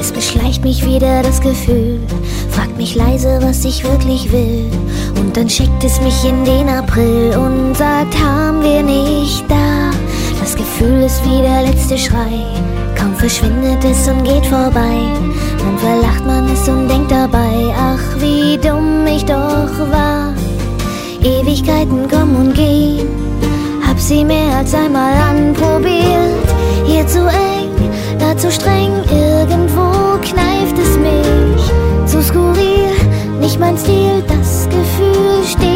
Es beschleicht mich wieder das Gefühl, fragt mich leise, was ich wirklich will. Und dann schickt es mich in den April und sagt, haben wir nicht da. Das Gefühl ist wie der letzte Schrei, kaum verschwindet es und geht vorbei. Dann verlacht man es und denkt dabei, ach wie dumm ich doch war. Ewigkeiten kommen und gehen, hab sie mehr als einmal anprobiert. Hier zu eng, da zu streng, irgendwo kneift es mich. Zu skurril, nicht mein Stil, das Gefühl steht